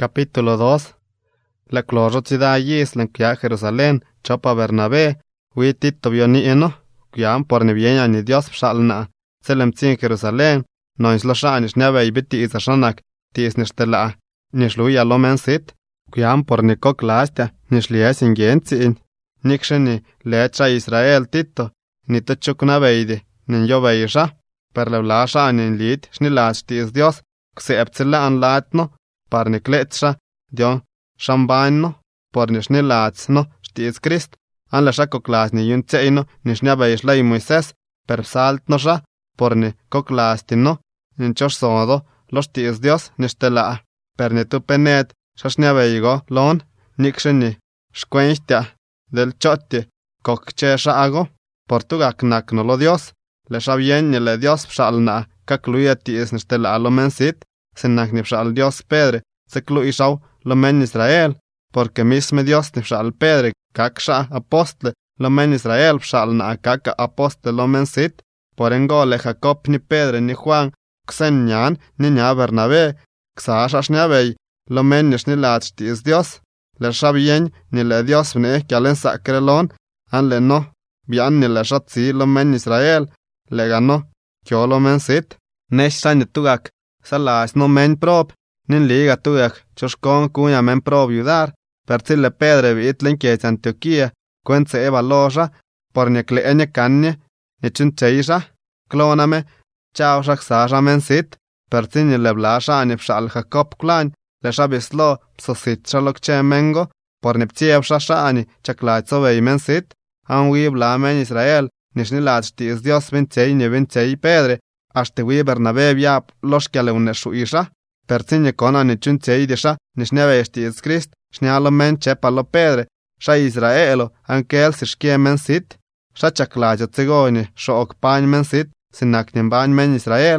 Capítulo 2. La cloro ciudad yis lan quia Jerusalén, chopa Bernabé, hui Tito bionieno, quiam por neviena ni Dios psalna, celem tin Jerusalén, no insloshanish neve ibiti isashanak, tis nishtela, nishluya lomen sit, quiam por nikok lastia, nishlies ingentzin, niksheni lecha Israel Tito, nitachuk naveide, ninjoveisha, per levlasha anin lit, shnilas tis Dios, kseptsila an latno, par nikletsa, Dion shambaino, por nishnilazno, shtis Christ, an la shakoklasni yuntseino, nishnyabeishlai Moisés, per psaltnosha, por ni koklastino, ninchosodo, los tis Dios nishtela, per nitupenet, shashnabeigo, lon, niksheni, shquentia, del chotti, kokchesha ago, portugaknakno lo Dios, le shabien le Dios pshalna, kakluya tis nishtela alomensit, sinak nipshal Dios Pedre, se cluishaw lo men Israel, porque misme Dios nipshal Pedre, kaksha apostle, lo men Israel pshal na kaka apostle lo men sit, por engole Jacob ni Pedre ni Juan, ksen nyan ni nya Bernabé, ksashash nyabey, lo men ni lach tis Dios, le shabien ni le Dios vne kialen sakrelon, an le no, bian ni le shatzi lo men Israel, le gano, kyo lo men sit, nesha ni tugak, salas no men prop, nin liga tugak, choshkon kunya men prop yudar, pertile Pedre vitlen kiet Antioquia, cuentse eva loja, por nekle enye kanye, ni chuncheisha, kloname, chao shaksasha men sit, pertine le blasha ani pshal Jacob klan, le shabislo, psosit shalok che mengo, por neptiev shashani, chaklaitso vei men sit, anwi bla men Israel, nishnilat shtis Dios vintei Pedre, hasta wi Bernabé viap los que le uneshuisha, pertine kona ni chuncheidisha, nishneve shtis Christ, shnialo men chepalo Pedre, sha Israelo, ankel sishkie men sit, sha chaklaja tsigoni, shook pañ men sit, sinaknin bañ men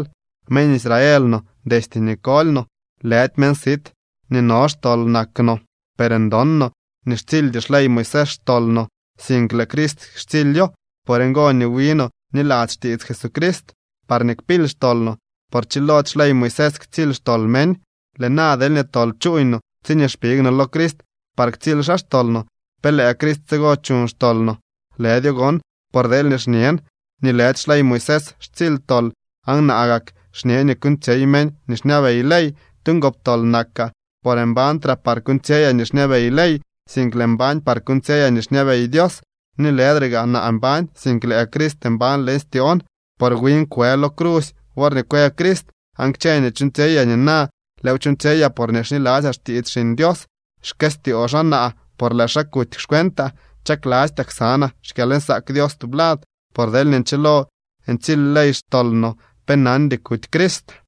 Israel no, destini kolno, let men sit, ni nosh tol nakno, perendonno, ni shtildi shlei Moisés tolno, single Christ shtiljo, porengoni wino, ni lat shtis Jesucrist, parnik pil stolno, por chilot shlei Moisés ktil stol men, le nadel ne tol chuino, tinje spigno lo Christ, par ktil stolno, pele a Christ sego chun stolno, le diogon, por del ne shnien, ni let shlei Moisés shtil tol, ang naagak, shnien ni kunchei men, ni shnave ilei, tungop tol nakka, por embantra par kuncheia ni shnave ilei, single emban par kuncheia ni shnave i Dios, ni ledriga na emban, single a Christ emban lestion, por win cuelo cruz, warne cuea Christ, angchene chunteya ni na, leu chunteya por neshni lazas tiit shin Dios, shkesti oshana, por la shakut shkwenta, chaklas taksana, shkalen sak Dios tu blad, por del nenchelo, enchil leish tolno, penandi kut Christ.